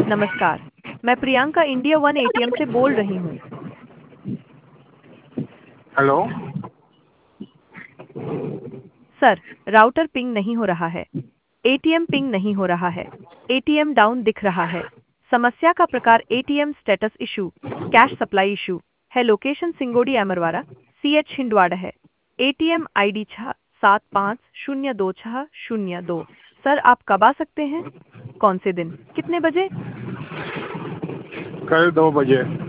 नमस्कार। मैं Priyanka India one ATM से बोल रही हूँ। हेलो। सर, राउटर पिंग नहीं हो रहा है। एटीएम पिंग नहीं हो रहा है। एटीएम डाउन दिख रहा है। समस्या का प्रकार ATM status issue, cash supply issue है। लोकेशन सिंगोड़ी अमरवाड़ा, CH छिंदवाड़ा है। ATM ID 6750262। सर, आप कब आ सकते हैं? कौन से दिन? कितने बजे? कल 2 बजे।